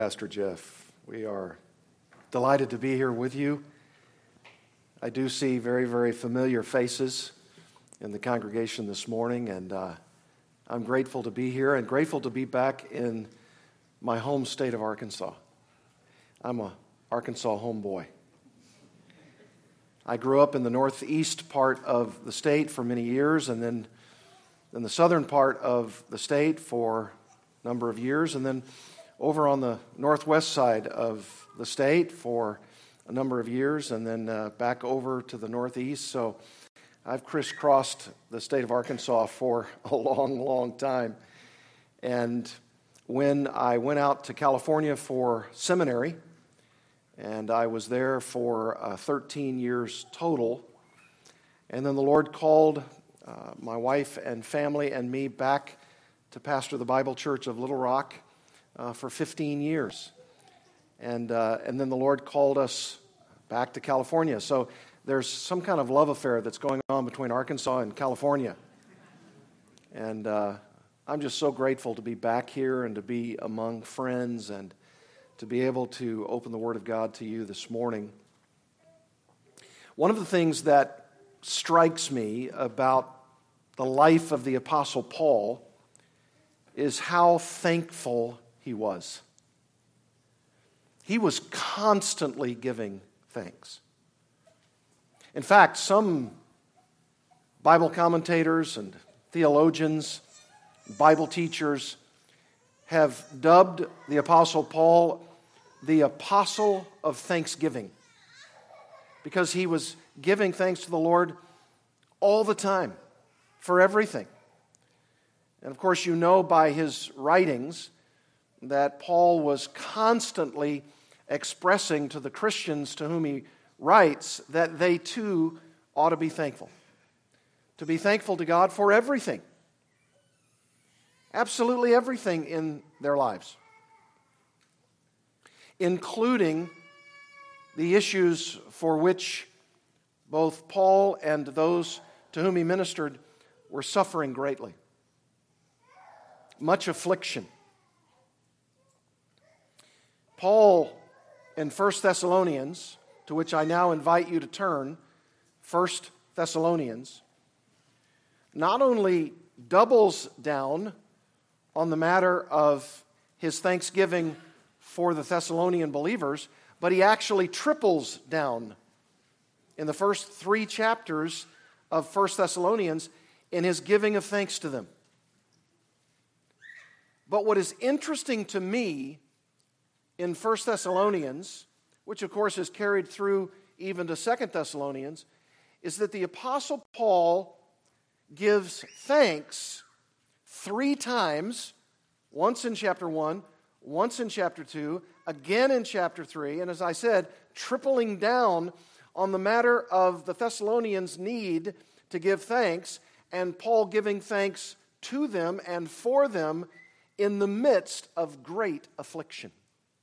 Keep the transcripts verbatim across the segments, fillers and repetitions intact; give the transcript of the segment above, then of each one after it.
Pastor Jeff. We are delighted to be here with you. I do see very, very familiar faces in the congregation this morning, and uh, I'm grateful to be here and grateful to be back in my home state of Arkansas. I'm a Arkansas homeboy. I grew up in the northeast part of the state for many years, and then in the southern part of the state for a number of years, and then over on the northwest side of the state for a number of years, and then uh, back over to the northeast. So I've crisscrossed the state of Arkansas for a long, long time. And when I went out to California for seminary, and I was there for uh, thirteen years total, and then the Lord called uh, my wife and family and me back to pastor the Bible Church of Little Rock Uh, for fifteen years. And uh, and then the Lord called us back to California. So there's some kind of love affair that's going on between Arkansas and California. And uh, I'm just so grateful to be back here and to be among friends and to be able to open the Word of God to you this morning. One of the things that strikes me about the life of the Apostle Paul is how thankful he was. He was constantly giving thanks. In fact, some Bible commentators and theologians, Bible teachers have dubbed the Apostle Paul the Apostle of Thanksgiving because he was giving thanks to the Lord all the time for everything. And of course, you know by his writings that Paul was constantly expressing to the Christians to whom he writes that they too ought to be thankful. To be thankful to God for everything. Absolutely everything in their lives. Including the issues for which both Paul and those to whom he ministered were suffering greatly. Much affliction. Paul, in First Thessalonians, to which I now invite you to turn, First Thessalonians, not only doubles down on the matter of his thanksgiving for the Thessalonian believers, but he actually triples down in the first three chapters of First Thessalonians in his giving of thanks to them. But what is interesting to me in First Thessalonians, which of course is carried through even to Second Thessalonians, is that the Apostle Paul gives thanks three times, once in chapter one, once in chapter two, again in chapter three, and as I said, tripling down on the matter of the Thessalonians' need to give thanks, and Paul giving thanks to them and for them in the midst of great affliction.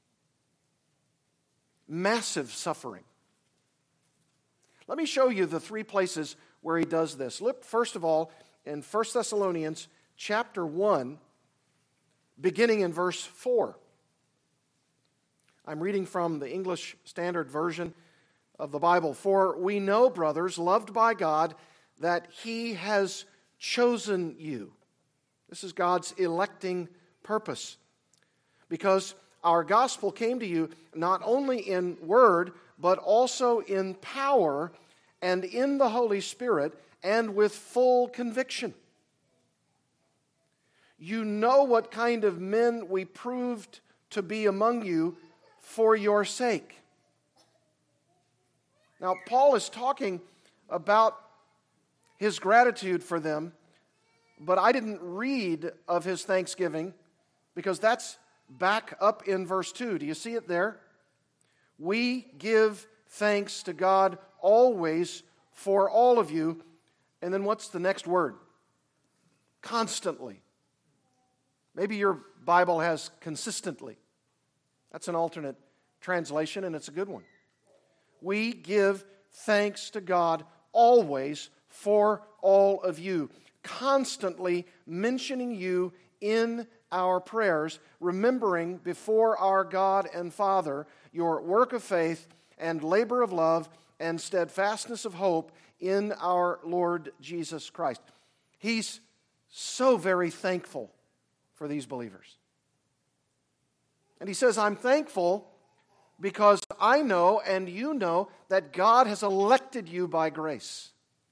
Massive suffering. Let me show you the three places where he does this. Look, first of all, in First Thessalonians chapter one, beginning in verse four. I'm reading from the English Standard Version of the Bible. For we know, brothers, loved by God, that He has chosen you. This is God's electing purpose. Because our gospel came to you not only in word, but also in power and in the Holy Spirit and with full conviction. You know what kind of men we proved to be among you for your sake. Now, Paul is talking about his gratitude for them, but I didn't read of his thanksgiving because that's back up in verse two. Do you see it there? We give thanks to God always for all of you. And then what's the next word? Constantly. Maybe your Bible has consistently. That's an alternate translation, and it's a good one. We give thanks to God always for all of you, constantly mentioning you in our prayers, remembering before our God and Father your work of faith and labor of love and steadfastness of hope in our Lord Jesus Christ. He's so very thankful for these believers. And he says, I'm thankful because I know and you know that God has elected you by grace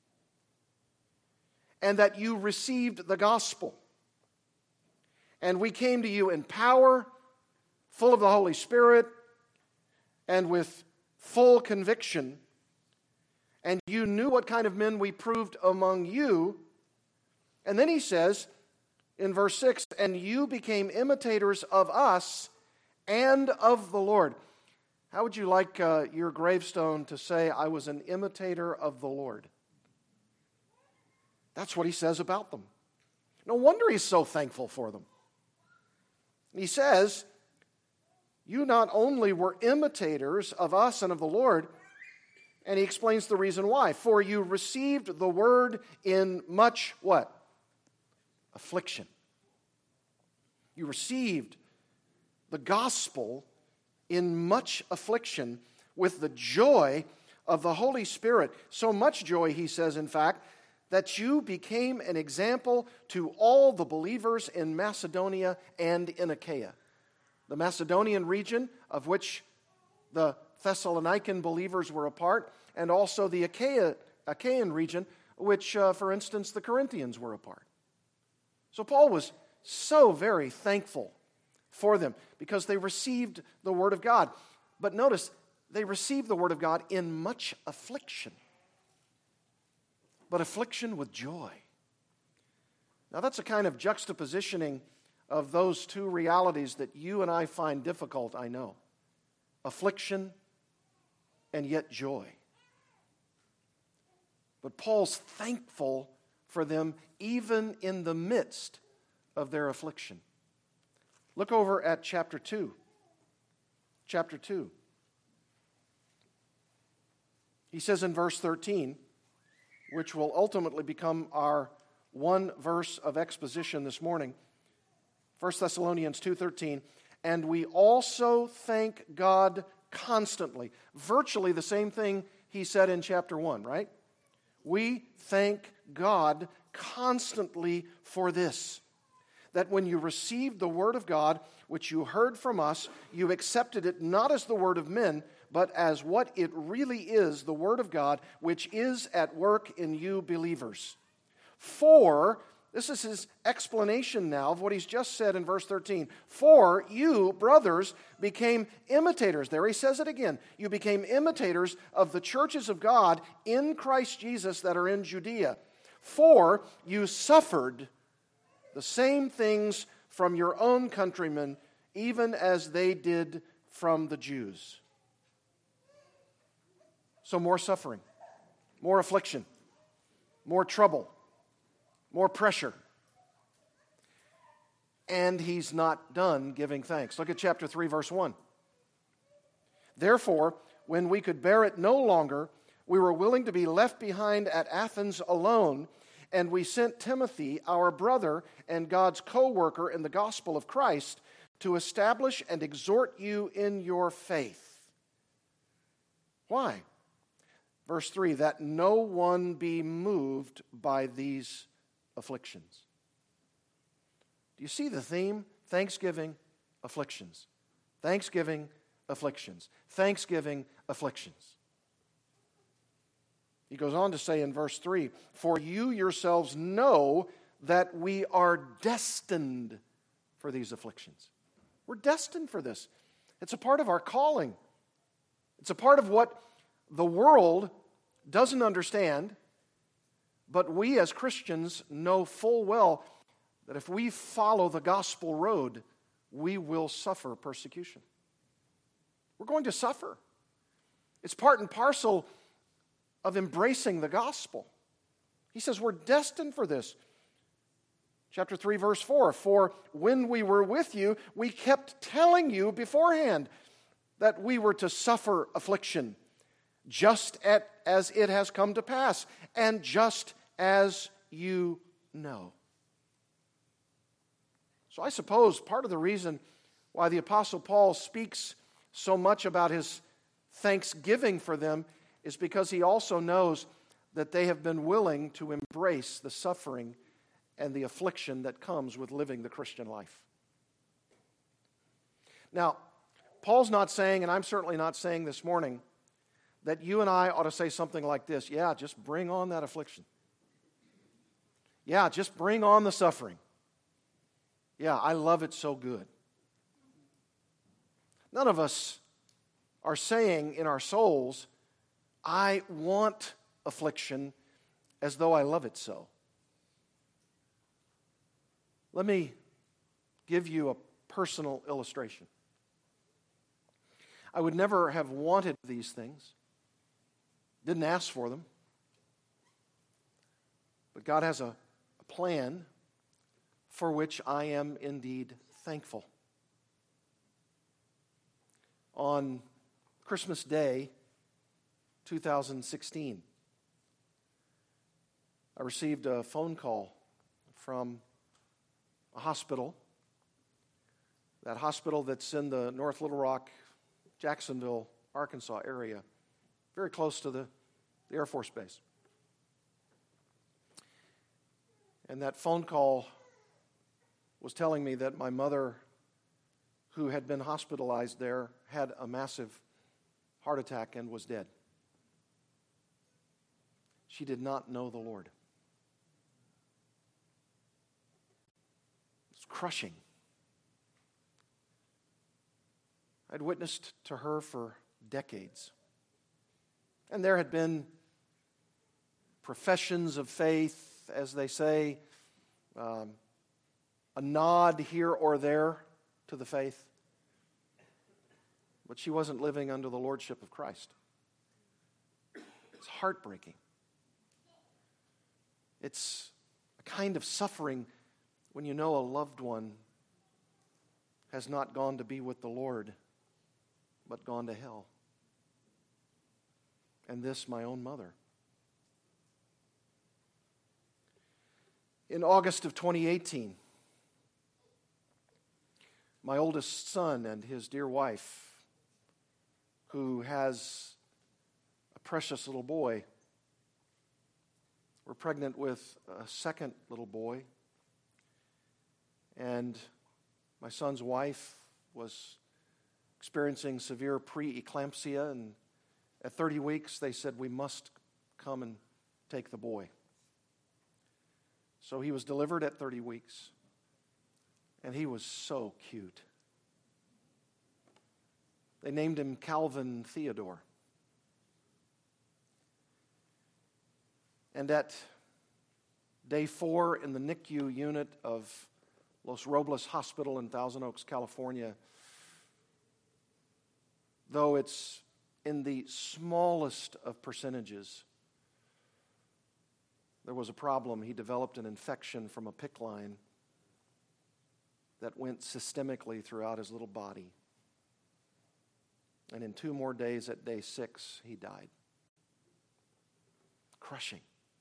and that you received the gospel. And we came to you in power, full of the Holy Spirit, and with full conviction. And you knew what kind of men we proved among you. And then he says in verse six, and you became imitators of us and of the Lord. How would you like uh, your gravestone to say, I was an imitator of the Lord? That's what he says about them. No wonder he's so thankful for them. He says, you not only were imitators of us and of the Lord, and he explains the reason why. For you received the word in much what? Affliction. You received the gospel in much affliction with the joy of the Holy Spirit. So much joy, he says, in fact, that you became an example to all the believers in Macedonia and in Achaia. The Macedonian region, of which the Thessalonican believers were a part, and also the Achaia, Achaean region, which, uh, for instance, the Corinthians were a part. So Paul was so very thankful for them because they received the Word of God. But notice, they received the Word of God in much affliction, but affliction with joy. Now that's a kind of juxtapositioning of those two realities that you and I find difficult, I know. Affliction and yet joy. But Paul's thankful for them even in the midst of their affliction. Look over at chapter two. Chapter two. He says in verse thirteen, which will ultimately become our one verse of exposition this morning, First Thessalonians two thirteen, and we also thank God constantly. Virtually the same thing he said in chapter one, right? We thank God constantly for this, that when you received the word of God, which you heard from us, you accepted it not as the word of men, but as what it really is, the word of God, which is at work in you believers. For, this is his explanation now of what he's just said in verse thirteen. For you, brothers, became imitators. There he says it again. You became imitators of the churches of God in Christ Jesus that are in Judea. For you suffered the same things from your own countrymen, even as they did from the Jews. So more suffering, more affliction, more trouble, more pressure. And he's not done giving thanks. Look at chapter three, verse one. Therefore, when we could bear it no longer, we were willing to be left behind at Athens alone, and we sent Timothy, our brother and God's co-worker in the gospel of Christ, to establish and exhort you in your faith. Why? Verse three, that no one be moved by these afflictions. Do you see the theme? Thanksgiving, afflictions. Thanksgiving, afflictions. Thanksgiving, afflictions. He goes on to say in verse three, for you yourselves know that we are destined for these afflictions. We're destined for this. It's a part of our calling. It's a part of what the world doesn't understand, but we as Christians know full well that if we follow the gospel road, we will suffer persecution. We're going to suffer. It's part and parcel of embracing the gospel. He says we're destined for this. Chapter three, verse four, for when we were with you, we kept telling you beforehand that we were to suffer affliction, just at, as it has come to pass, and just as you know. So I suppose part of the reason why the Apostle Paul speaks so much about his thanksgiving for them is because he also knows that they have been willing to embrace the suffering and the affliction that comes with living the Christian life. Now, Paul's not saying, and I'm certainly not saying this morning, that you and I ought to say something like this: yeah, just bring on that affliction. Yeah, just bring on the suffering. Yeah, I love it so good. None of us are saying in our souls, I want affliction as though I love it so. Let me give you a personal illustration. I would never have wanted these things, didn't ask for them, but God has a, a plan for which I am indeed thankful. On Christmas Day, two thousand sixteen, I received a phone call from a hospital, that hospital that's in the North Little Rock, Jacksonville, Arkansas area, very close to the, the Air Force Base. And that phone call was telling me that my mother, who had been hospitalized there, had a massive heart attack and was dead. She did not know the Lord. It's crushing. I'd witnessed to her for decades. And there had been professions of faith, as they say, um, a nod here or there to the faith. But she wasn't living under the lordship of Christ. It's heartbreaking. It's a kind of suffering when you know a loved one has not gone to be with the Lord, but gone to hell. And this, my own mother. In August of twenty eighteen, my oldest son and his dear wife, who has a precious little boy, were pregnant with a second little boy. And my son's wife was experiencing severe preeclampsia, and at thirty weeks they said, we must come and take the boy. So he was delivered at thirty weeks, and he was so cute. They named him Calvin Theodore. And at day four in the N I C U unit of Los Robles Hospital in Thousand Oaks, California, though it's in the smallest of percentages, there was a problem. He developed an infection from a P I C C line that went systemically throughout his little body. And in two more days, at day six, he died. Crushing.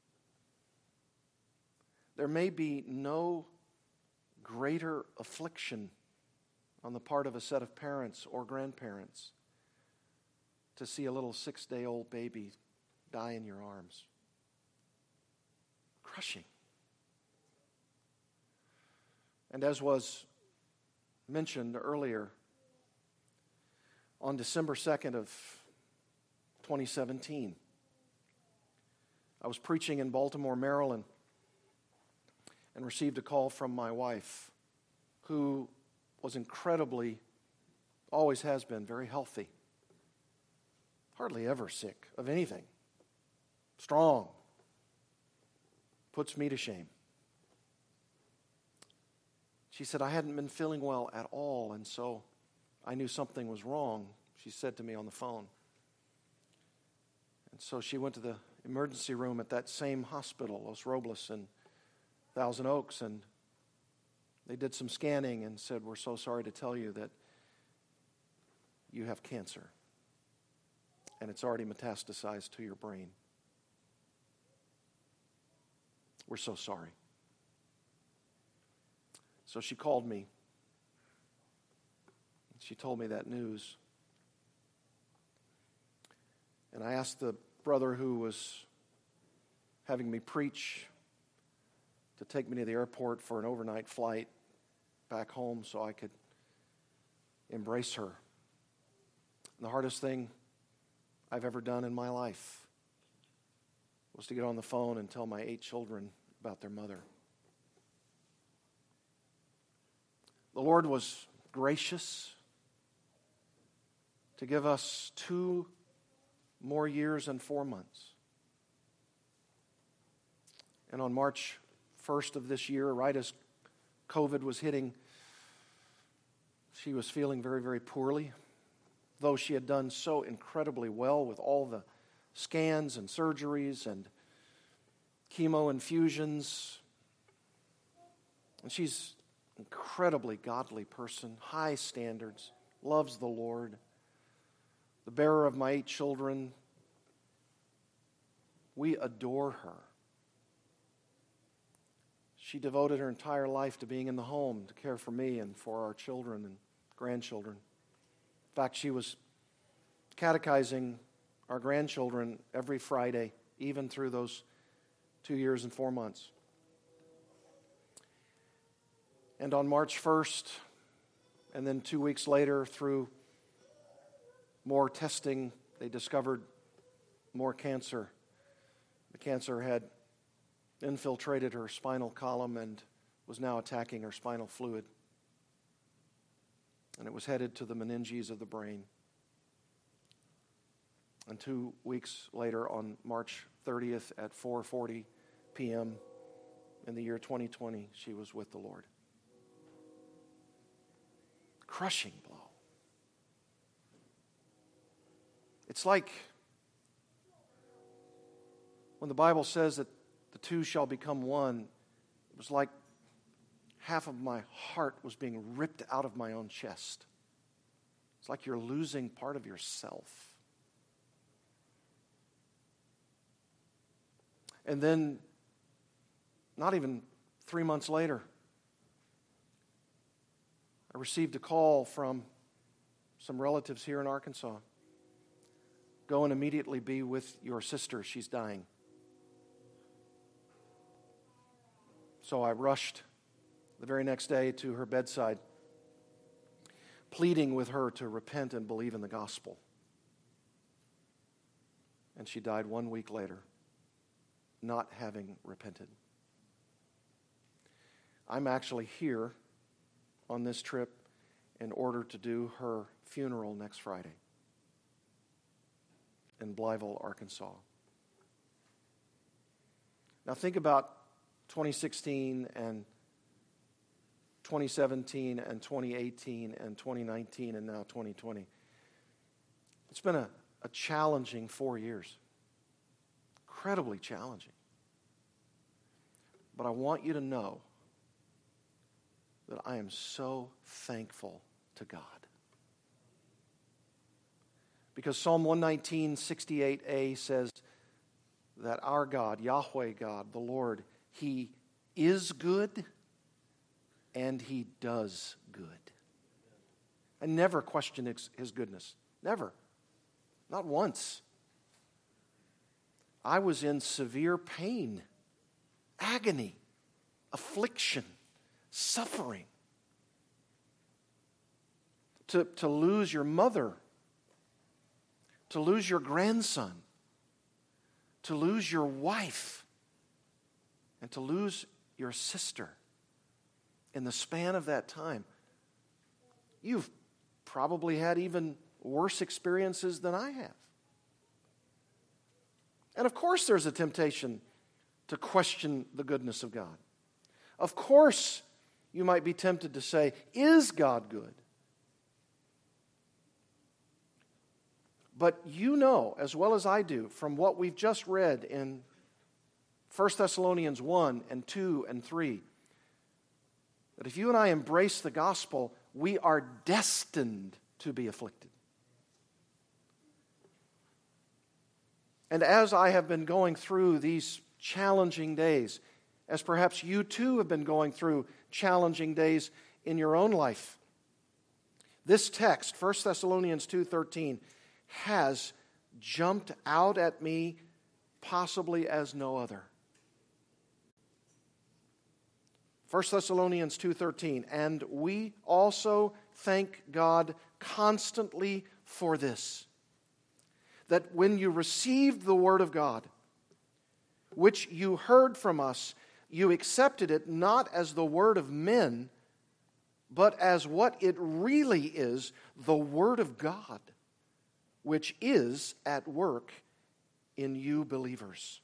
There may be no greater affliction on the part of a set of parents or grandparents to see a little six-day-old baby die in your arms. Crushing. And as was mentioned earlier, on December second of twenty seventeen, I was preaching in Baltimore, Maryland, and received a call from my wife, who was incredibly, always has been, very healthy. Hardly ever sick of anything. Strong. Puts me to shame. She said, I hadn't been feeling well at all, and so I knew something was wrong, she said to me on the phone. And so she went to the emergency room at that same hospital, Los Robles in Thousand Oaks, and they did some scanning and said, we're so sorry to tell you that you have cancer, and it's already metastasized to your brain. We're so sorry. So she called me. She told me that news. And I asked the brother who was having me preach to take me to the airport for an overnight flight back home so I could embrace her. And the hardest thing I've ever done in my life was to get on the phone and tell my eight children about their mother. The Lord was gracious to give us two more years and four months. And on March first of this year, right as COVID was hitting, she was feeling very, very poorly. Though she had done so incredibly well with all the scans and surgeries and chemo infusions. And she's an incredibly godly person, high standards, loves the Lord, the bearer of my eight children. We adore her. She devoted her entire life to being in the home to care for me and for our children and grandchildren. In fact, she was catechizing our grandchildren every Friday, even through those two years and four months. And on March first, and then two weeks later, through more testing, they discovered more cancer. The cancer had infiltrated her spinal column and was now attacking her spinal fluid. And it was headed to the meninges of the brain. And two weeks later, on March thirtieth at four forty p.m. in the year twenty twenty, she was with the Lord. Crushing blow. It's like when the Bible says that the two shall become one, it was like half of my heart was being ripped out of my own chest. It's like you're losing part of yourself. And then, not even three months later, I received a call from some relatives here in Arkansas. Go and immediately be with your sister. She's dying. So I rushed the very next day to her bedside, pleading with her to repent and believe in the gospel. And she died one week later, not having repented. I'm actually here on this trip in order to do her funeral next Friday in Blytheville, Arkansas. Now think about twenty sixteen and twenty seventeen and twenty eighteen and twenty nineteen and now twenty twenty. It's been a, a challenging four years. Incredibly challenging. But I want you to know that I am so thankful to God. Because Psalm one nineteen, sixty-eight a says that our God, Yahweh God, the Lord, He is good and He does good. I never question His, his goodness. Never. Not once. I was in severe pain, agony, affliction, suffering. To, to lose your mother, to lose your grandson, to lose your wife, and to lose your sister in the span of that time. You've probably had even worse experiences than I have. And of course there's a temptation to question the goodness of God. Of course you might be tempted to say, is God good? But you know, as well as I do, from what we've just read in First Thessalonians one and two and three, that if you and I embrace the gospel, we are destined to be afflicted. And as I have been going through these challenging days, as perhaps you too have been going through challenging days in your own life. This text, First Thessalonians two thirteen, has jumped out at me possibly as no other. First Thessalonians two thirteen, and we also thank God constantly for this, that when you received the word of God, which you heard from us, you accepted it not as the word of men, but as what it really is, the word of God, which is at work in you believers.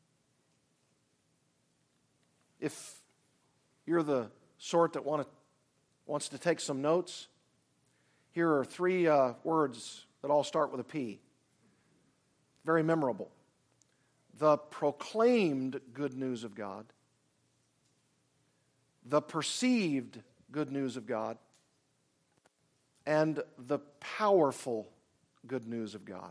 If you're the sort that want to, wants to take some notes, here are three uh, words that all start with a P. Very memorable. The proclaimed good news of God, the perceived good news of God, and the powerful good news of God.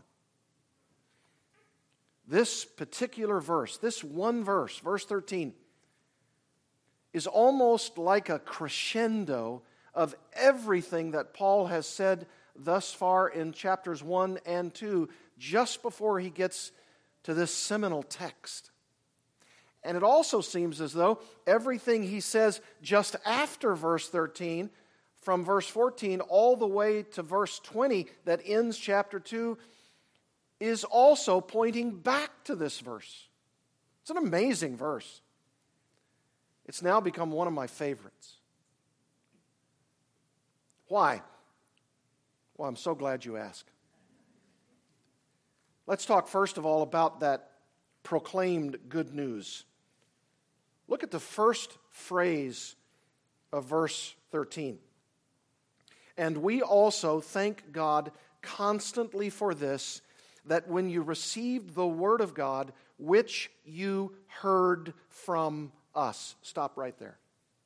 This particular verse, this one verse, verse thirteen, is almost like a crescendo of everything that Paul has said thus far in chapters one and two, just before he gets to this seminal text. And it also seems as though everything he says just after verse thirteen, from verse fourteen all the way to verse twenty that ends chapter two, is also pointing back to this verse. It's an amazing verse. It's now become one of my favorites. Why? Well, I'm so glad you asked. Let's talk first of all about that proclaimed good news. Look at the first phrase of verse thirteen. And we also thank God constantly for this, that when you received the word of God, which you heard from us. Stop right there.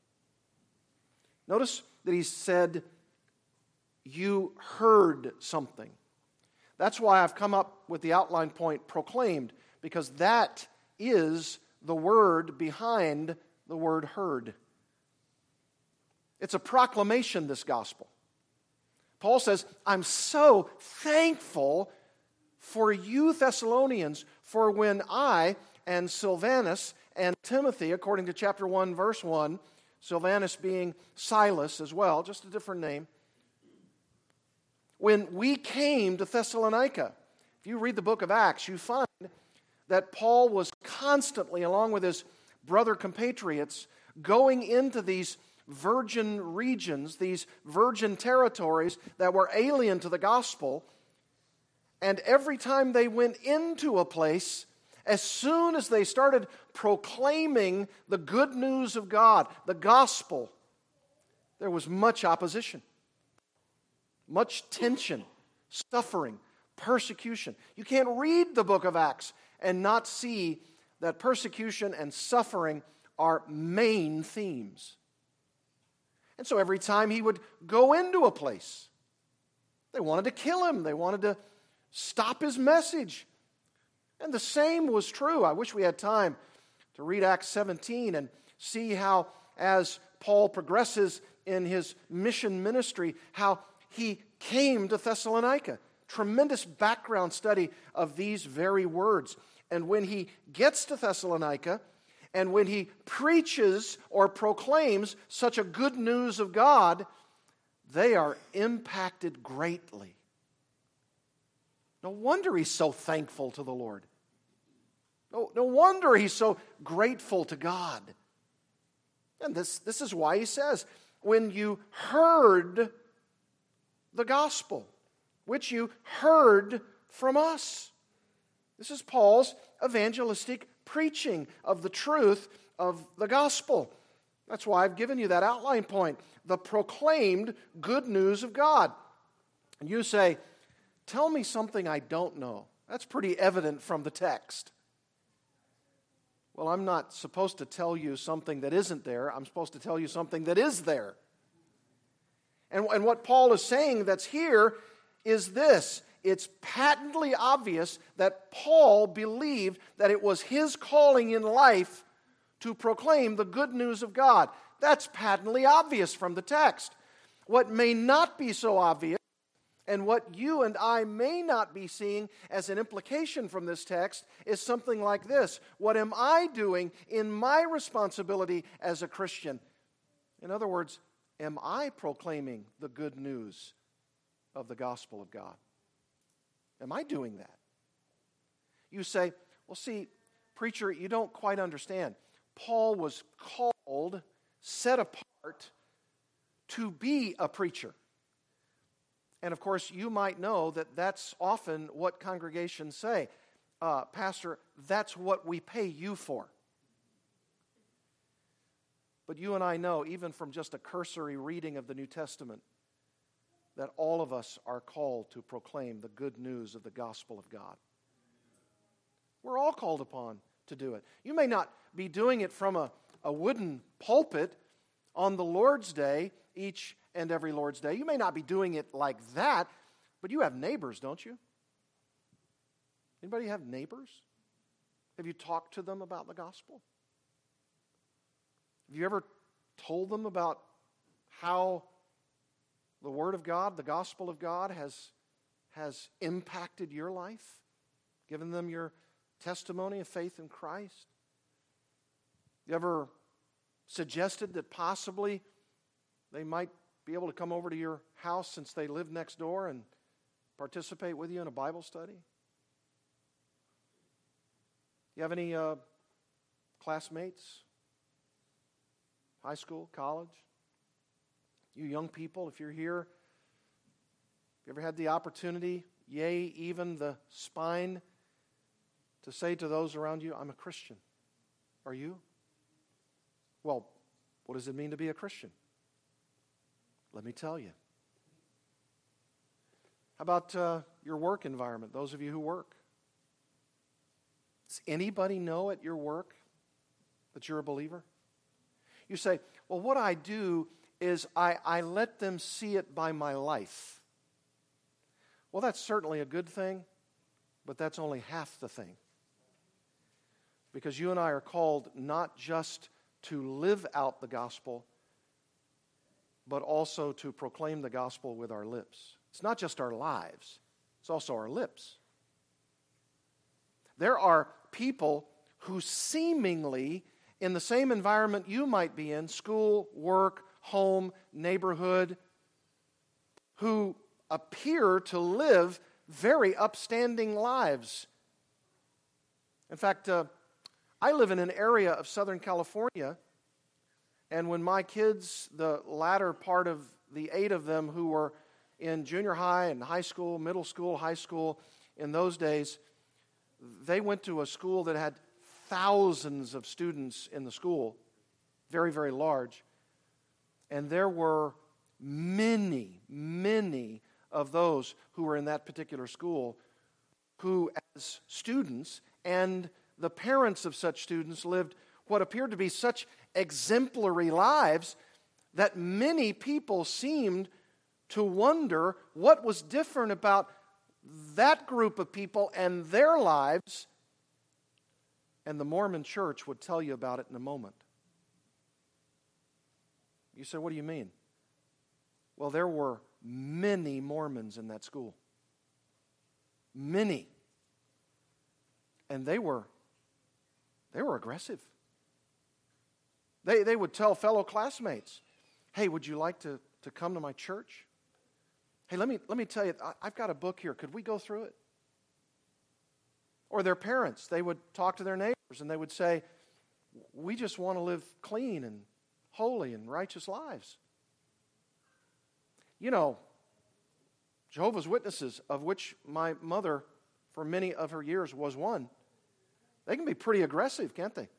Notice that he said, you heard something. That's why I've come up with the outline point, proclaimed, because that is the word behind the word heard. It's a proclamation, this gospel. Paul says, I'm so thankful for you Thessalonians, for when I and Silvanus and Timothy, according to chapter one, verse one, Silvanus being Silas as well, just a different name, when we came to Thessalonica, if you read the book of Acts, you find that Paul was constantly, along with his brother compatriots, going into these virgin regions, these virgin territories that were alien to the gospel. And every time they went into a place, as soon as they started proclaiming the good news of God, the gospel, there was much opposition, much tension, suffering, persecution. You can't read the book of Acts and not see that persecution and suffering are main themes. And so every time he would go into a place, they wanted to kill him. They wanted to stop his message. And the same was true. I wish we had time to read Acts seventeen and see how, as Paul progresses in his mission ministry, how he came to Thessalonica. Tremendous background study of these very words. And when he gets to Thessalonica, and when he preaches or proclaims such a good news of God, they are impacted greatly. No wonder he's so thankful to the Lord. No, no wonder he's so grateful to God. And this, this is why he says, when you heard the gospel, which you heard from us. This is Paul's evangelistic preaching of the truth of the gospel. That's why I've given you that outline point, the proclaimed good news of God. And you say, tell me something I don't know. That's pretty evident from the text. Well, I'm not supposed to tell you something that isn't there. I'm supposed to tell you something that is there. And, and what Paul is saying that's here is this. It's patently obvious that Paul believed that it was his calling in life to proclaim the good news of God. That's patently obvious from the text. What may not be so obvious, and what you and I may not be seeing as an implication from this text, is something like this. What am I doing in my responsibility as a Christian? In other words, am I proclaiming the good news of the gospel of God? Am I doing that? You say, well, see, preacher, you don't quite understand. Paul was called, set apart, to be a preacher. And of course, you might know that that's often what congregations say. Uh, Pastor, that's what we pay you for. But you and I know, even from just a cursory reading of the New Testament, that all of us are called to proclaim the good news of the gospel of God. We're all called upon to do it. You may not be doing it from a, a wooden pulpit on the Lord's Day, each and every Lord's Day. You may not be doing it like that, but you have neighbors, don't you? Anybody have neighbors? Have you talked to them about the gospel? Have you ever told them about how the Word of God, the gospel of God, has, has impacted your life? Given them your testimony of faith in Christ? You ever suggested that possibly they might be able to come over to your house since they live next door and participate with you in a Bible study? You have any uh, classmates? High school, college? You young people, if you're here, have you ever had the opportunity, yea, even the spine, to say to those around you, I'm a Christian? Are you? Well, what does it mean to be a Christian? Let me tell you. How about uh, your work environment, those of you who work? Does anybody know at your work that you're a believer? You say, well, what I do is I, I let them see it by my life. Well, that's certainly a good thing, but that's only half the thing. Because you and I are called not just to live out the gospel, but also to proclaim the gospel with our lips. It's not just our lives, it's also our lips. There are people who seemingly, in the same environment you might be in, school, work, home, neighborhood, who appear to live very upstanding lives. In fact, uh, I live in an area of Southern California, and when my kids, the latter part of the eight of them who were in junior high and high school, middle school, high school, in those days, they went to a school that had thousands of students in the school, very, very large. And there were many, many of those who were in that particular school who, as students and the parents of such students, lived what appeared to be such exemplary lives that many people seemed to wonder what was different about that group of people and their lives. And the Mormon Church would tell you about it in a moment. You say, what do you mean? Well, there were many Mormons in that school. Many. And they were, they were aggressive. They, they would tell fellow classmates, hey, would you like to, to come to my church? Hey, let me, let me tell you, I, I've got a book here. Could we go through it? Or their parents, they would talk to their neighbors and they would say, we just want to live clean and holy and righteous lives. You know, Jehovah's Witnesses, of which my mother, for many of her years, was one, they can be pretty aggressive, can't they?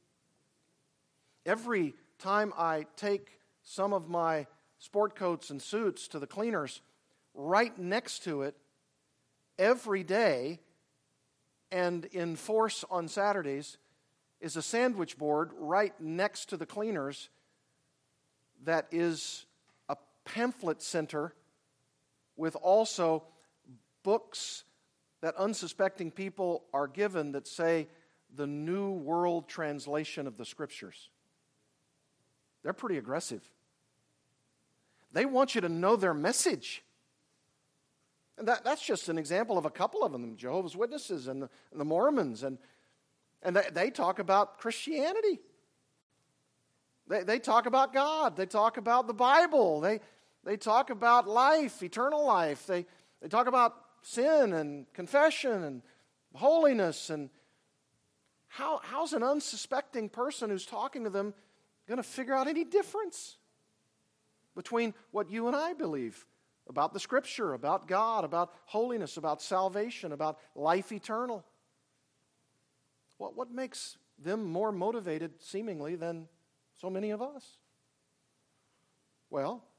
Every time I take some of my sport coats and suits to the cleaners, right next to it, every day, and in force on Saturdays, is a sandwich board right next to the cleaners that is a pamphlet center with also books that unsuspecting people are given that say the New World Translation of the Scriptures. they're pretty aggressive. They want you to know their message. And that, that's just an example of a couple of them, the Jehovah's Witnesses and the, and the Mormons. And, and they, they talk about Christianity. They, they talk about God. They talk about the Bible. They, they talk about life, eternal life. They, they talk about sin and confession and holiness. And how, how's an unsuspecting person who's talking to them going to figure out any difference between what you and I believe about the Scripture, about God, about holiness, about salvation, about life eternal? What, what makes them more motivated, seemingly, than so many of us? Well,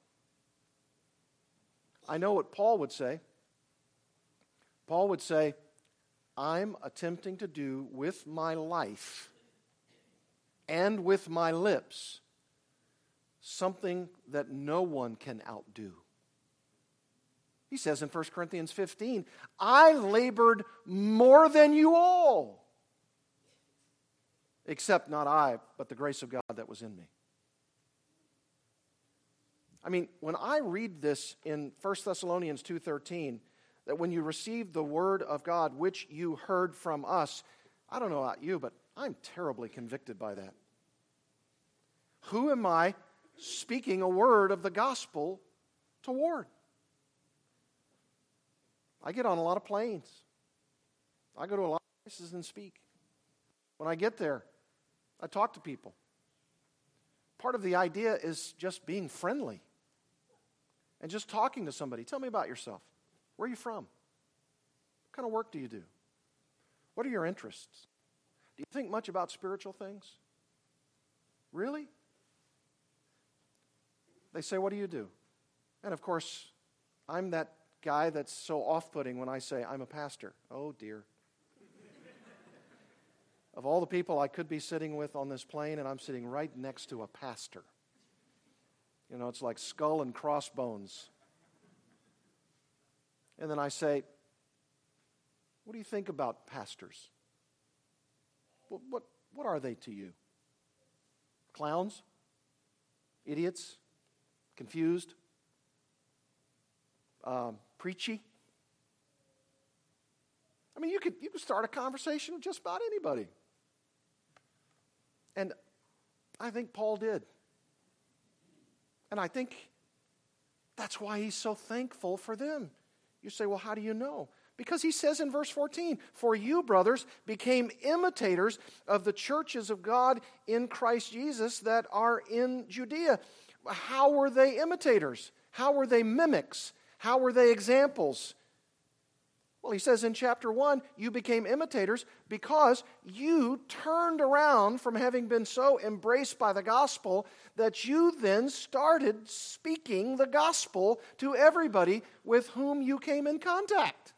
I know what Paul would say. Paul would say, I'm attempting to do with my life and with my lips something that no one can outdo. He says in First Corinthians fifteen, I labored more than you all, except not I, but the grace of God that was in me. I mean, when I read this in First Thessalonians two thirteen, that when you received the word of God, which you heard from us, I don't know about you, but I'm terribly convicted by that. Who am I speaking a word of the gospel toward? I get on a lot of planes. I go to a lot of places and speak. When I get there, I talk to people. Part of the idea is just being friendly and just talking to somebody. Tell me about yourself. Where are you from? What kind of work do you do? What are your interests? Do you think much about spiritual things? Really? They say, what do you do? And of course, I'm that guy that's so off-putting when I say, I'm a pastor. Oh, dear. Of all the people I could be sitting with on this plane, and I'm sitting right next to a pastor. You know, it's like skull and crossbones. And then I say, what do you think about pastors? What, what, what are they to you? Clowns? Idiots? Confused? Um, preachy? I mean, you could, you could start a conversation with just about anybody. And I think Paul did. And I think that's why he's so thankful for them. You say, well, how do you know? Because he says in verse fourteen, for you, brothers, became imitators of the churches of God in Christ Jesus that are in Judea. How were they imitators? How were they mimics? How were they examples? Well, he says in chapter one, you became imitators because you turned around from having been so embraced by the gospel that you then started speaking the gospel to everybody with whom you came in contact.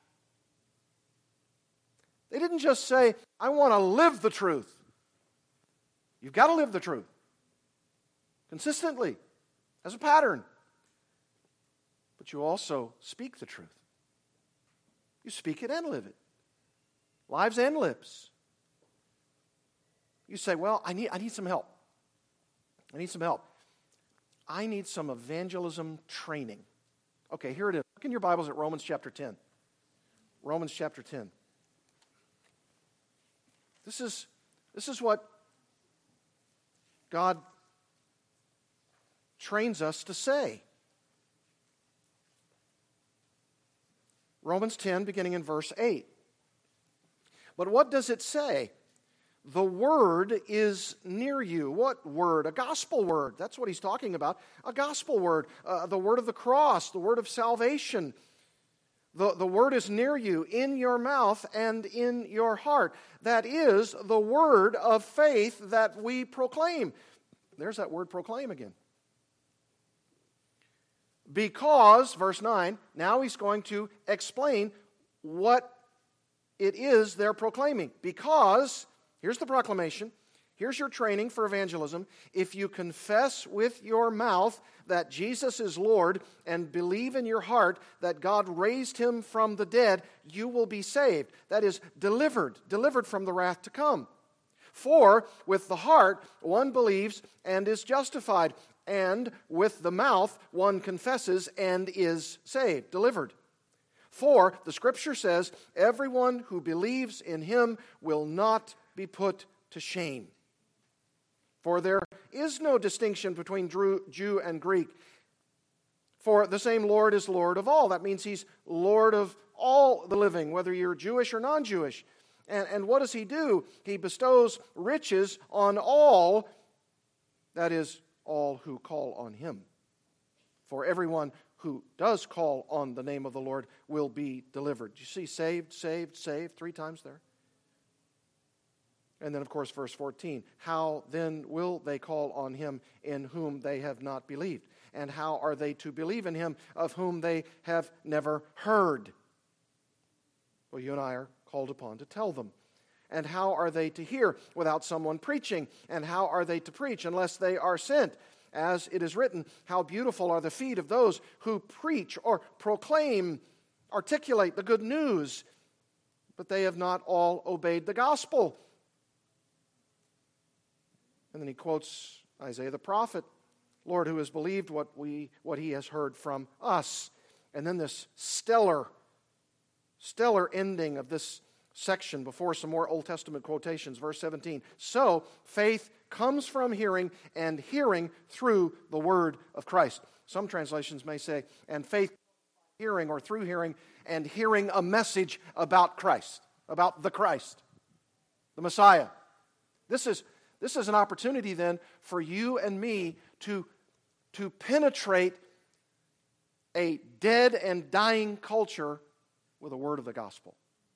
They didn't just say, I want to live the truth. You've got to live the truth consistently, as a pattern. But you also speak the truth. You speak it and live it. Lives and lips. You say, well, I need, I need some help. I need some help. I need some evangelism training. Okay, here it is. Look in your Bibles at Romans chapter ten. Romans chapter ten. This is, this is what God trains us to say. Romans ten, beginning in verse eight. But what does it say? The word is near you. What word? A gospel word. That's what he's talking about. A gospel word. Uh, the word of the cross. The word of salvation. The, the word is near you, in your mouth and in your heart. That is the word of faith that we proclaim. There's that word proclaim again. Because, verse nine, now he's going to explain what it is they're proclaiming. Because, here's the proclamation, here's your training for evangelism. If you confess with your mouth that Jesus is Lord and believe in your heart that God raised him from the dead, you will be saved. That is, delivered, delivered from the wrath to come. For with the heart one believes and is justified, and with the mouth one confesses and is saved, delivered. For the Scripture says, everyone who believes in him will not be put to shame. For there is no distinction between Jew and Greek. For the same Lord is Lord of all. That means he's Lord of all the living, whether you're Jewish or non-Jewish. And, and what does he do? He bestows riches on all, that is, all who call on him. For everyone who does call on the name of the Lord will be delivered. You see, saved, saved, saved, three times there. And then, of course, verse fourteen, how then will they call on him in whom they have not believed? And how are they to believe in him of whom they have never heard? Well, you and I are called upon to tell them. And how are they to hear without someone preaching? And how are they to preach unless they are sent? As it is written, how beautiful are the feet of those who preach or proclaim, articulate the good news, but they have not all obeyed the gospel. And then he quotes Isaiah the prophet, Lord, who has believed what we what he has heard from us. And then this stellar, stellar ending of this section before some more Old Testament quotations, verse seventeen. So faith comes from hearing, and hearing through the word of Christ. Some translations may say, and faith hearing or through hearing, and hearing a message about Christ, about the Christ, the Messiah. This is This is an opportunity then for you and me to, to penetrate a dead and dying culture with a word of the gospel.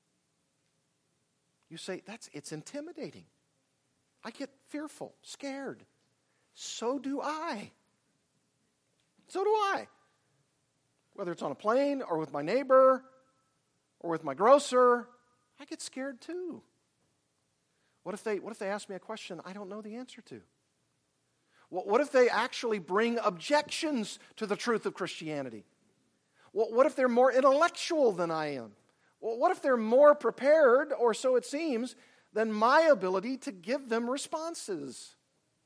You say, that's it's intimidating. I get fearful, scared. So do I. So do I. Whether it's on a plane or with my neighbor or with my grocer, I get scared too. What if they, what if they ask me a question I don't know the answer to? What, what if they actually bring objections to the truth of Christianity? What, what if they're more intellectual than I am? Well, what if they're more prepared, or so it seems, than my ability to give them responses?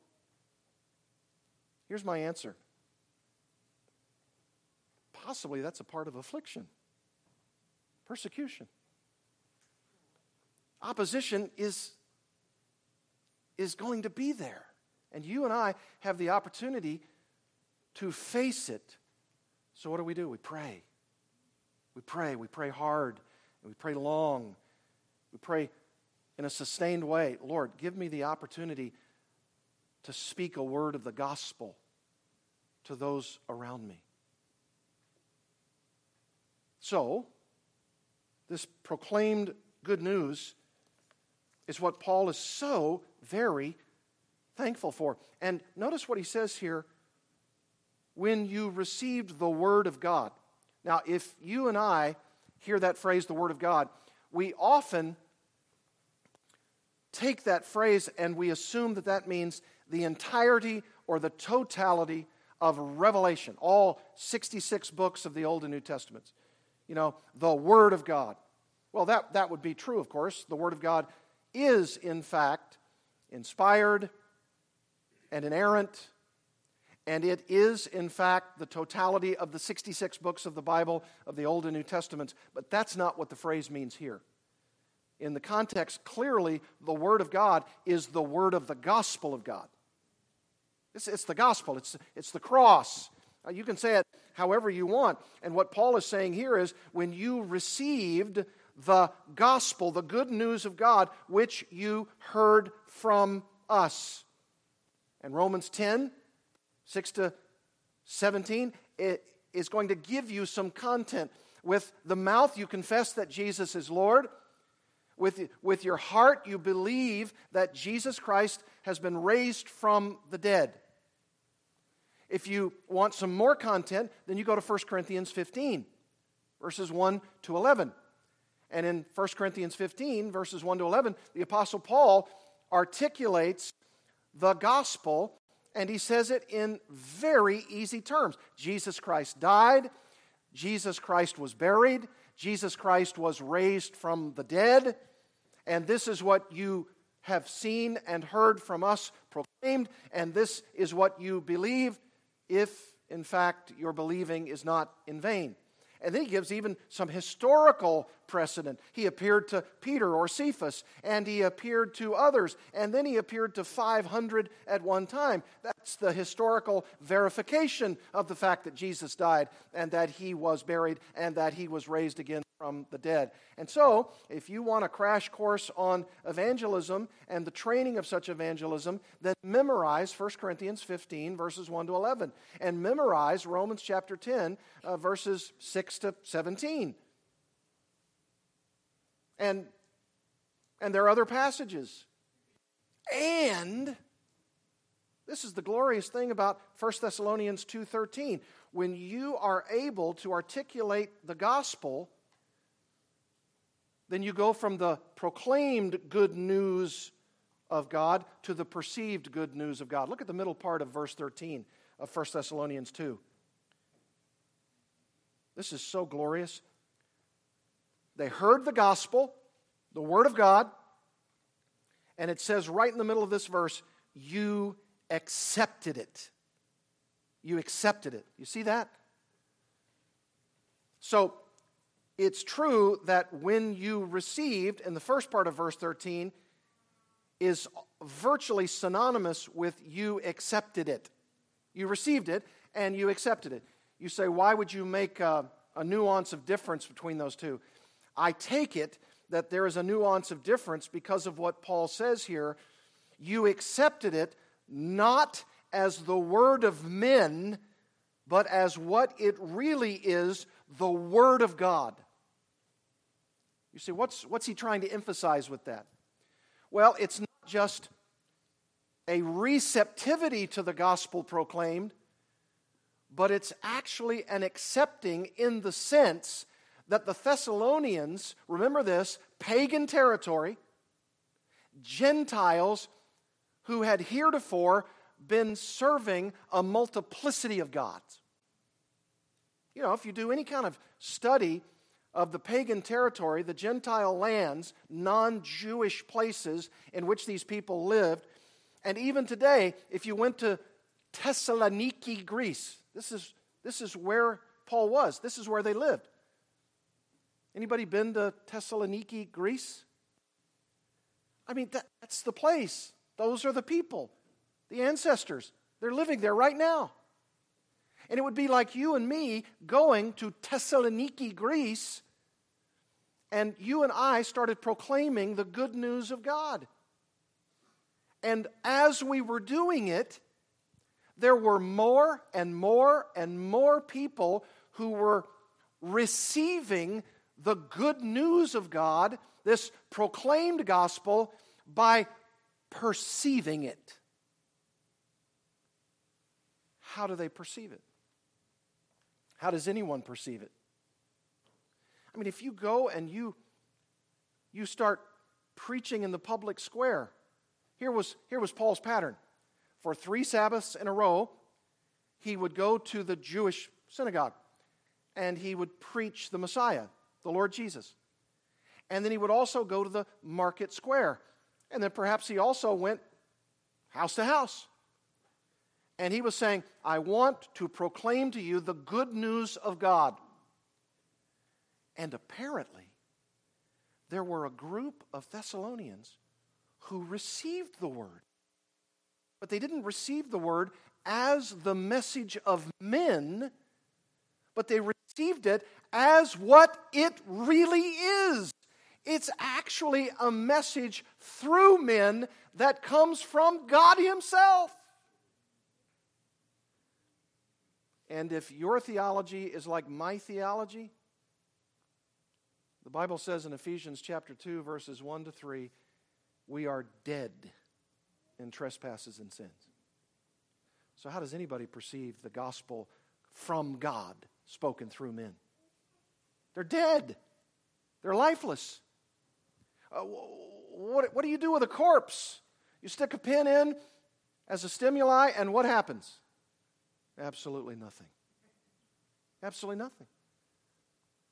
Here's my answer. Possibly that's a part of affliction, persecution. Opposition is is going to be there. And you and I have the opportunity to face it. So what do we do? We pray. We pray. We pray hard. And we pray long. We pray in a sustained way. Lord, give me the opportunity to speak a word of the gospel to those around me. So, this proclaimed good news is what Paul is so very thankful for. And notice what he says here, when you received the word of God. Now, if you and I hear that phrase, the word of God, we often take that phrase and we assume that that means the entirety or the totality of Revelation, all sixty-six books of the Old and New Testaments. You know, the word of God. Well, that, that would be true, of course. The word of God is, in fact, inspired and inerrant, and it is, in fact, the totality of the sixty-six books of the Bible, of the Old and New Testaments. But that's not what the phrase means here. In the context, clearly, the Word of God is the Word of the gospel of God. It's, it's the gospel. It's, it's the cross. Now, you can say it however you want. And what Paul is saying here is, when you received the gospel, the good news of God, which you heard from us. And Romans ten, six to seventeen, it is going to give you some content. With the mouth you confess that Jesus is Lord. With, with your heart you believe that Jesus Christ has been raised from the dead. If you want some more content, then you go to First Corinthians fifteen, verses one to eleven. And in First Corinthians fifteen, verses one to eleven, the Apostle Paul articulates the gospel, and he says it in very easy terms. Jesus Christ died. Jesus Christ was buried. Jesus Christ was raised from the dead. And this is what you have seen and heard from us proclaimed, and this is what you believe, if in fact your believing is not in vain. And then he gives even some historical precedent. He appeared to Peter or Cephas, and he appeared to others, and then he appeared to five hundred at one time. That's the historical verification of the fact that Jesus died, and that he was buried, and that he was raised again from the dead. And so, if you want a crash course on evangelism and the training of such evangelism, then memorize First Corinthians fifteen, verses one to eleven, and memorize Romans chapter ten, uh, verses six to seventeen. And, and there are other passages. And this is the glorious thing about First Thessalonians two thirteen. When you are able to articulate the gospel, then you go from the proclaimed good news of God to the perceived good news of God. Look at the middle part of verse thirteen of First Thessalonians two. This is so glorious. They heard the gospel, the word of God, and it says right in the middle of this verse, you accepted it. You accepted it. You see that? So, it's true that when you received, in the first part of verse thirteen, is virtually synonymous with you accepted it. You received it and you accepted it. You say, why would you make a, a nuance of difference between those two? I take it that there is a nuance of difference because of what Paul says here. You accepted it not as the word of men, but as what it really is, the word of God. You see, what's, what's he trying to emphasize with that? Well, it's not just a receptivity to the gospel proclaimed, but it's actually an accepting in the sense that the Thessalonians, remember this, pagan territory, Gentiles who had heretofore been serving a multiplicity of gods. You know, if you do any kind of study of the pagan territory, the Gentile lands, non-Jewish places in which these people lived, and even today, if you went to Thessaloniki, Greece, this is, this is where Paul was. This is where they lived. Anybody been to Thessaloniki, Greece? I mean, that, that's the place. Those are the people, the ancestors. They're living there right now. And it would be like you and me going to Thessaloniki, Greece, and you and I started proclaiming the good news of God. And as we were doing it, there were more and more and more people who were receiving the good news of God, this proclaimed gospel, by perceiving it. How do they perceive it? How does anyone perceive it? I mean, if you go and you, you start preaching in the public square, here was, here was Paul's pattern. For three Sabbaths in a row, he would go to the Jewish synagogue and he would preach the Messiah, the Lord Jesus. And then he would also go to the market square. And then perhaps he also went house to house. And he was saying, I want to proclaim to you the good news of God. And apparently, there were a group of Thessalonians who received the word. But they didn't receive the word as the message of men, but they received it as what it really is. It's actually a message through men that comes from God Himself. And if your theology is like my theology, the Bible says in Ephesians chapter two, verses one to three, we are dead in trespasses and sins. So how does anybody perceive the gospel from God spoken through men? They're dead. They're lifeless. Uh, what, what do you do with a corpse? You stick a pin in as a stimuli, and what happens? Absolutely nothing. Absolutely nothing.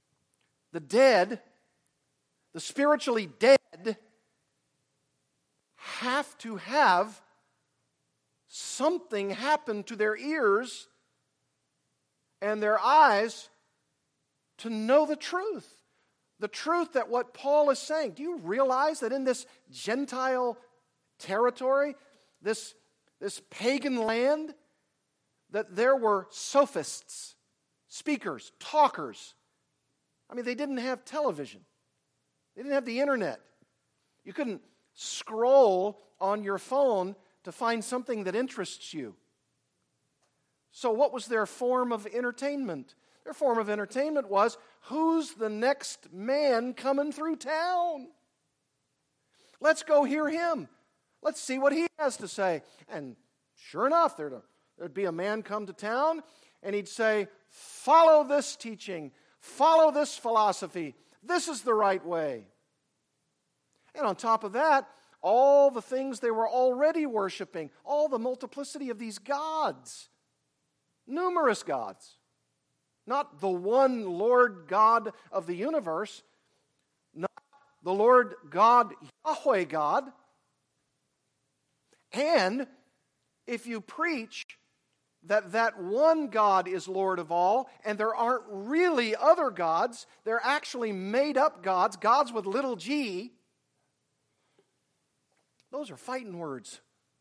The dead, the spiritually dead, have to have something happen to their ears and their eyes to know the truth. The truth that what Paul is saying. Do you realize that in this Gentile territory, this, this pagan land, that there were sophists, speakers, talkers? I mean, they didn't have television. They didn't have the internet. You couldn't scroll on your phone to find something that interests you. So what was their form of entertainment? Their form of entertainment was, who's the next man coming through town? Let's go hear him. Let's see what he has to say. And sure enough, there'd, there'd be a man come to town, and he'd say, follow this teaching, follow this philosophy. This is the right way. And on top of that, all the things they were already worshiping, all the multiplicity of these gods, numerous gods. Not the one Lord God of the universe, not the Lord God, Yahweh God. And if you preach that that one God is Lord of all, and there aren't really other gods, they're actually made up gods, gods with little g, those are fighting words.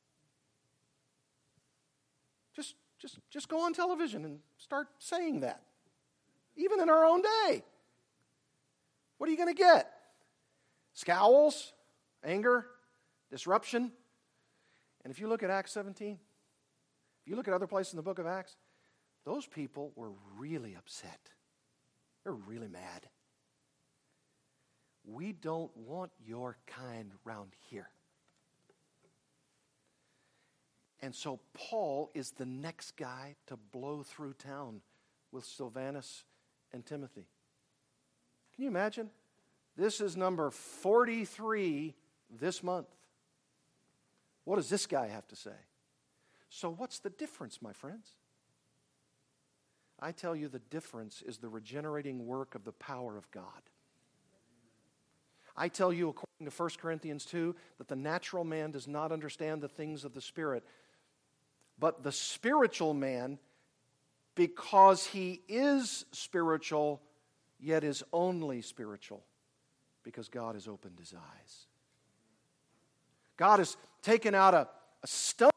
Just, just, just go on television and start saying that. Even in our own day. What are you going to get? Scowls, anger, disruption. And if you look at Acts seventeen, if you look at other places in the book of Acts, those people were really upset. They're really mad. We don't want your kind round here. And so Paul is the next guy to blow through town with Silvanus and Timothy. Can you imagine? This is number forty-three this month. What does this guy have to say? So what's the difference, my friends? I tell you, the difference is the regenerating work of the power of God. I tell you, according to First Corinthians two, that the natural man does not understand the things of the Spirit, but the spiritual man, because he is spiritual, yet is only spiritual, because God has opened his eyes. God has taken out a, a stone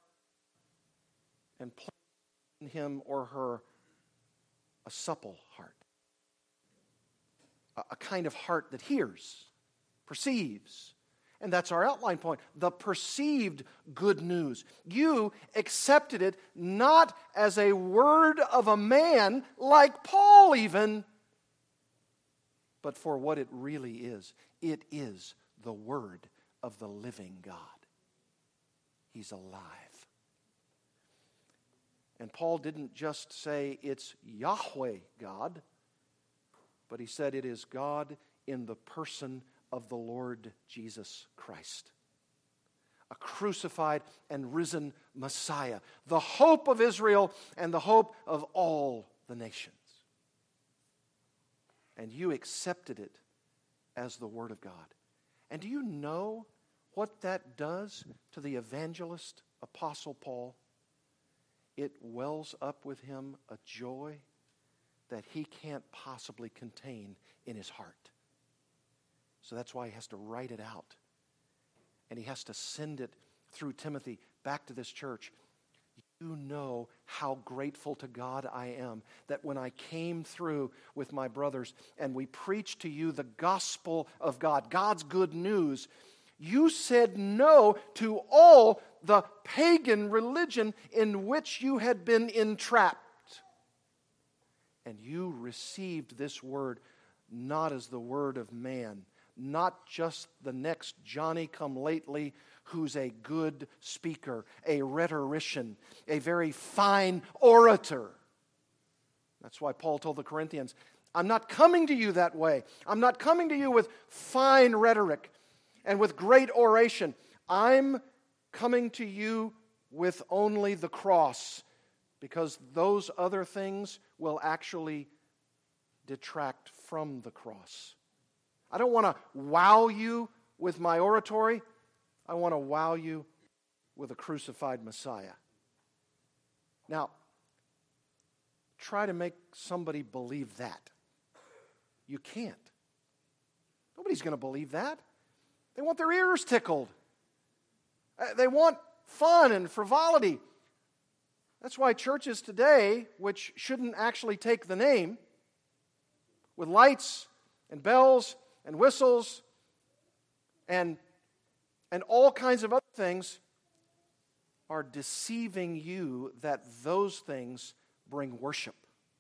and placed in him or her a supple heart. A, a kind of heart that hears, perceives. And that's our outline point, the perceived good news. You accepted it not as a word of a man, like Paul even, but for what it really is. It is the word of the living God. He's alive. And Paul didn't just say it's Yahweh God, but he said it is God in the person of the Lord Jesus Christ. A crucified and risen Messiah, the hope of Israel and the hope of all the nations. And you accepted it as the Word of God. And do you know what that does to the evangelist, Apostle Paul? It wells up with him a joy that he can't possibly contain in his heart. So that's why he has to write it out. And he has to send it through Timothy back to this church. You know how grateful to God I am that when I came through with my brothers and we preached to you the gospel of God, God's good news, you said no to all the pagan religion in which you had been entrapped. And you received this word not as the word of man, not just the next Johnny-come-lately who's a good speaker, a rhetorician, a very fine orator. That's why Paul told the Corinthians, I'm not coming to you that way. I'm not coming to you with fine rhetoric and with great oration. I'm coming to you with only the cross, because those other things will actually detract from the cross. I don't want to wow you with my oratory. I want to wow you with a crucified Messiah. Now, try to make somebody believe that. You can't. Nobody's going to believe that. They want their ears tickled. They want fun and frivolity. That's why churches today, which shouldn't actually take the name, with lights and bells and whistles and, and all kinds of other things, are deceiving you that those things bring worship.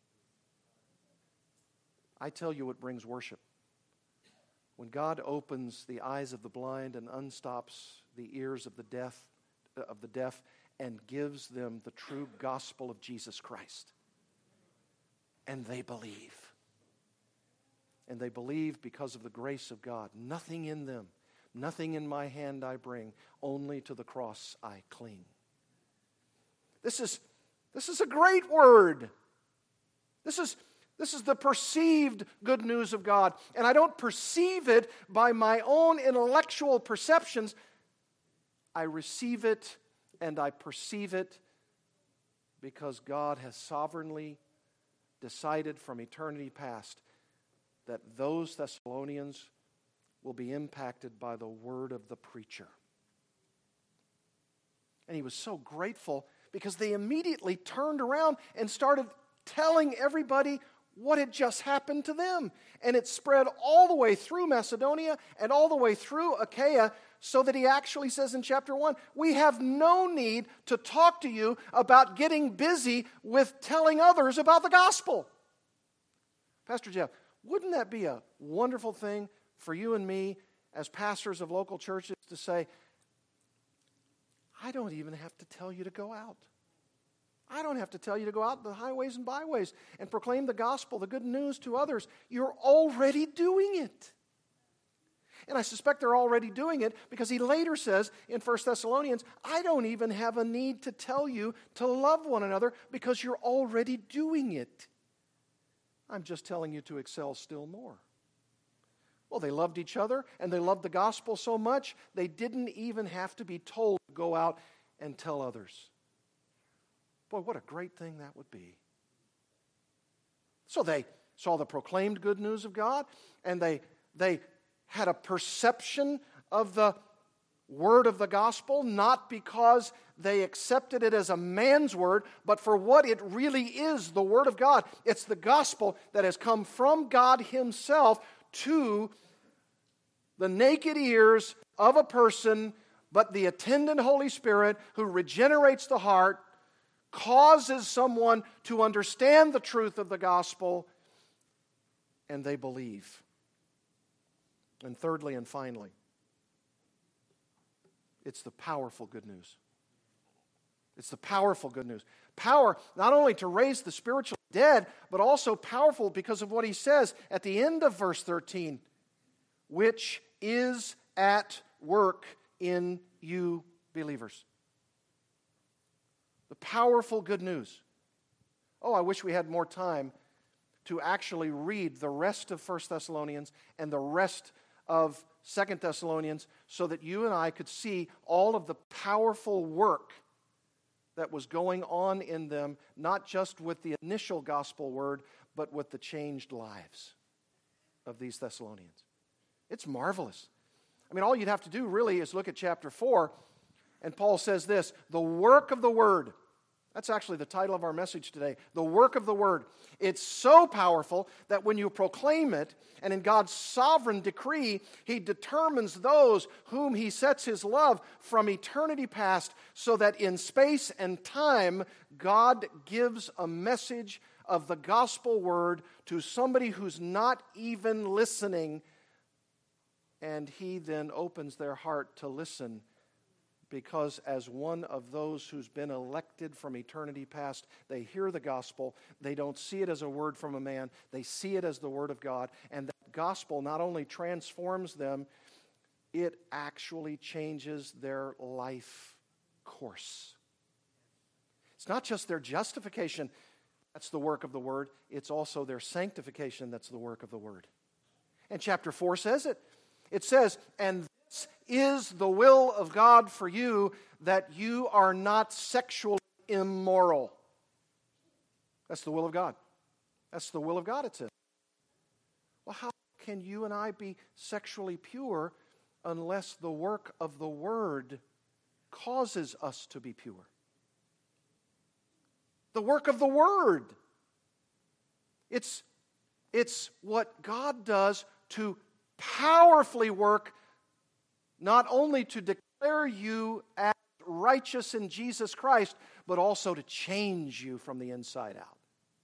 I tell you what brings worship. When God opens the eyes of the blind and unstops the ears of the deaf, of the deaf and gives them the true gospel of Jesus Christ. And they believe. And they believe because of the grace of God. Nothing in them, nothing in my hand I bring, only to the cross I cling. This is, this is a great word. This is, this is the perceived good news of God. And I don't perceive it by my own intellectual perceptions. I receive it and I perceive it because God has sovereignly decided from eternity past that those Thessalonians will be impacted by the word of the preacher. And he was so grateful because they immediately turned around and started telling everybody what had just happened to them. And it spread all the way through Macedonia and all the way through Achaia, so that he actually says in chapter one, we have no need to talk to you about getting busy with telling others about the gospel. Pastor Jeff, wouldn't that be a wonderful thing for you and me as pastors of local churches to say, I don't even have to tell you to go out. I don't have to tell you to go out the highways and byways and proclaim the gospel, the good news to others. You're already doing it. And I suspect they're already doing it because he later says in First Thessalonians, I don't even have a need to tell you to love one another because you're already doing it. I'm just telling you to excel still more. Well, they loved each other and they loved the gospel so much, they didn't even have to be told to go out and tell others. Boy, what a great thing that would be. So they saw the proclaimed good news of God, and they, they had a perception of the word of the gospel, not because they accepted it as a man's word, but for what it really is, the word of God. It's the gospel that has come from God himself to the naked ears of a person, but the attendant Holy Spirit who regenerates the heart, causes someone to understand the truth of the gospel, and they believe. And thirdly and finally, it's the powerful good news. It's the powerful good news. Power not only to raise the spiritually dead, but also powerful because of what he says at the end of verse thirteen, which is at work in you believers. The powerful good news. Oh, I wish we had more time to actually read the rest of First Thessalonians and the rest of Second Thessalonians so that you and I could see all of the powerful work that was going on in them, not just with the initial gospel word, but with the changed lives of these Thessalonians. It's marvelous. I mean, all you'd have to do really is look at chapter four, and Paul says this, the work of the word. That's actually the title of our message today, the work of the word. It's so powerful that when you proclaim it, and in God's sovereign decree, he determines those whom he sets his love from eternity past, so that in space and time, God gives a message of the gospel word to somebody who's not even listening, and he then opens their heart to listen. Because as one of those who's been elected from eternity past, they hear the gospel. They don't see it as a word from a man. They see it as the word of God. And that gospel not only transforms them, it actually changes their life course. It's not just their justification that's the work of the word. It's also their sanctification that's the work of the word. And chapter four says it. It says, and this is the will of God for you that you are not sexually immoral. That's the will of God. That's the will of God, it says. Well, how can you and I be sexually pure unless the work of the Word causes us to be pure? The work of the Word. It's, it's what God does to powerfully work not only to declare you as righteous in Jesus Christ, but also to change you from the inside out.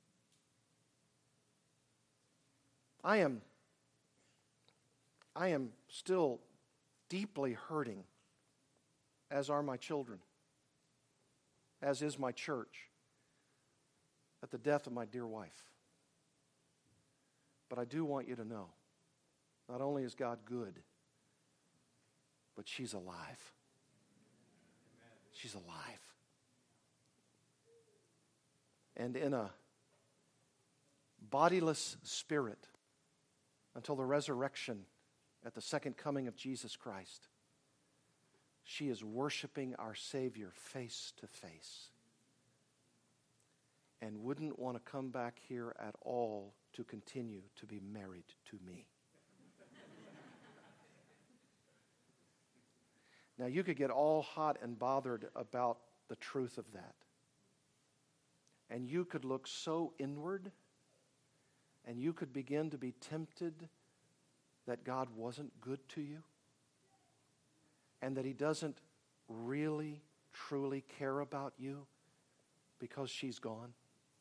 I am, I am still deeply hurting, as are my children, as is my church, at the death of my dear wife. But I do want you to know, not only is God good, but she's alive. She's alive. And in a bodiless spirit, until the resurrection at the second coming of Jesus Christ, she is worshiping our Savior face to face and wouldn't want to come back here at all to continue to be married to me. Now, you could get all hot and bothered about the truth of that. And you could look so inward, and you could begin to be tempted that God wasn't good to you, and that He doesn't really, truly care about you because she's gone.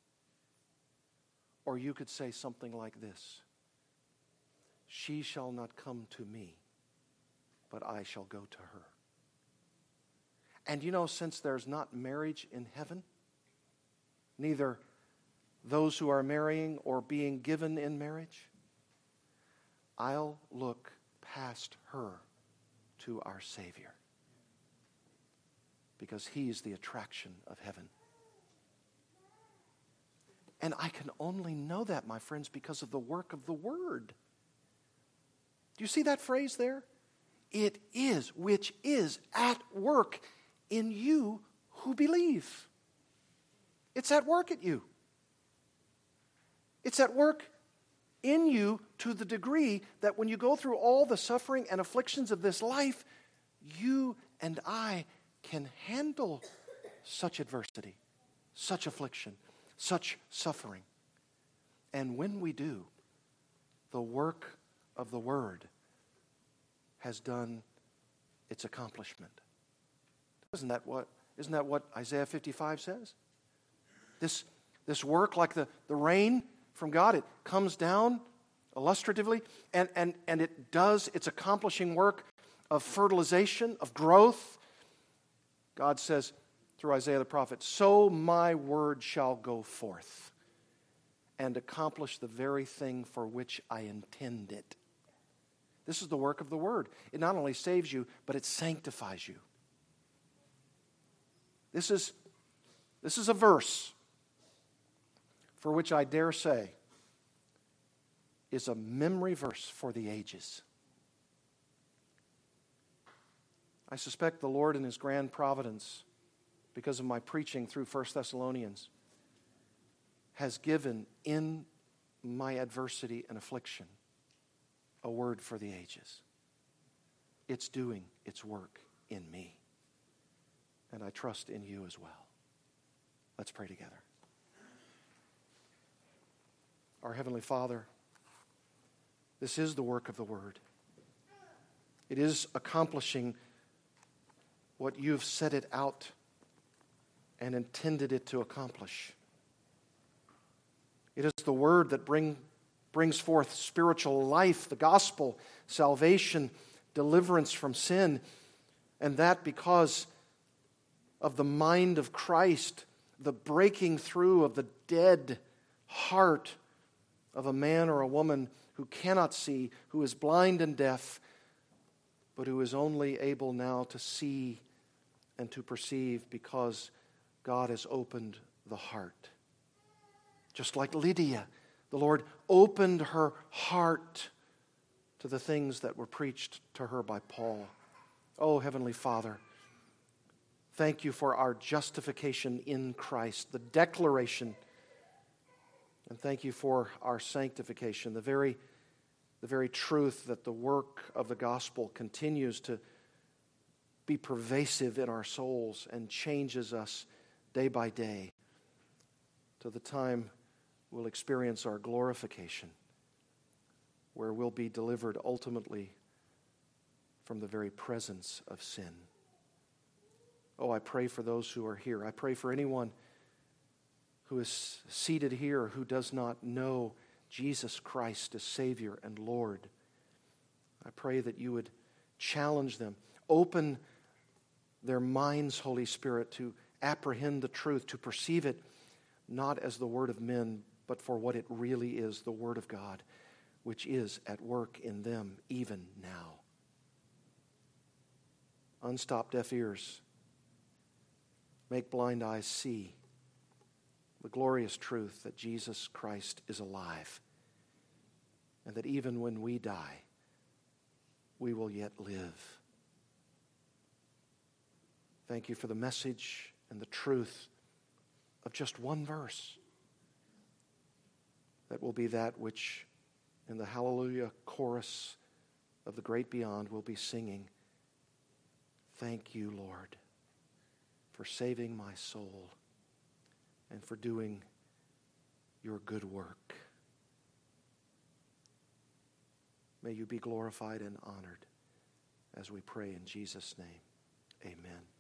Or you could say something like this: she shall not come to me, but I shall go to her. And you know, since there's not marriage in heaven, neither those who are marrying or being given in marriage, I'll look past her to our Savior, because He's the attraction of heaven. And I can only know that, my friends, because of the work of the Word. Do you see that phrase there? It is, which is at work in you who believe. It's at work at you. It's at work in you to the degree that when you go through all the suffering and afflictions of this life, you and I can handle such adversity, such affliction, such suffering. And when we do, the work of the Word has done its accomplishment. Isn't that what, isn't that what Isaiah fifty-five says? This, this work, like the, the rain from God, it comes down illustratively, and, and, and it does its accomplishing work of fertilization, of growth. God says through Isaiah the prophet, so my word shall go forth and accomplish the very thing for which I intend it. This is the work of the Word. It not only saves you, but it sanctifies you. This is, this is a verse for which I dare say is a memory verse for the ages. I suspect the Lord in His grand providence, because of my preaching through First Thessalonians, has given in my adversity and affliction a word for the ages. It's doing its work in me. And I trust in you as well. Let's pray together. Our Heavenly Father, this is the work of the Word. It is accomplishing what you've set it out and intended it to accomplish. It is the Word that bring, brings forth spiritual life, the gospel, salvation, deliverance from sin, and that because of the mind of Christ, the breaking through of the dead heart of a man or a woman who cannot see, who is blind and deaf, but who is only able now to see and to perceive because God has opened the heart. Just like Lydia, the Lord opened her heart to the things that were preached to her by Paul. Oh, Heavenly Father, thank you for our justification in Christ, the declaration. And thank you for our sanctification, the very, the very truth that the work of the gospel continues to be pervasive in our souls and changes us day by day to the time we'll experience our glorification, where we'll be delivered ultimately from the very presence of sin. Oh, I pray for those who are here. I pray for anyone who is seated here who does not know Jesus Christ as Savior and Lord. I pray that you would challenge them, open their minds, Holy Spirit, to apprehend the truth, to perceive it not as the word of men, but for what it really is, the Word of God, which is at work in them even now. Unstop deaf ears. Make blind eyes see the glorious truth that Jesus Christ is alive, and that even when we die, we will yet live. Thank you for the message and the truth of just one verse that will be that which in the Hallelujah chorus of the great beyond will be singing. Thank you, Lord, for saving my soul and for doing your good work. May you be glorified and honored as we pray in Jesus' name. Amen.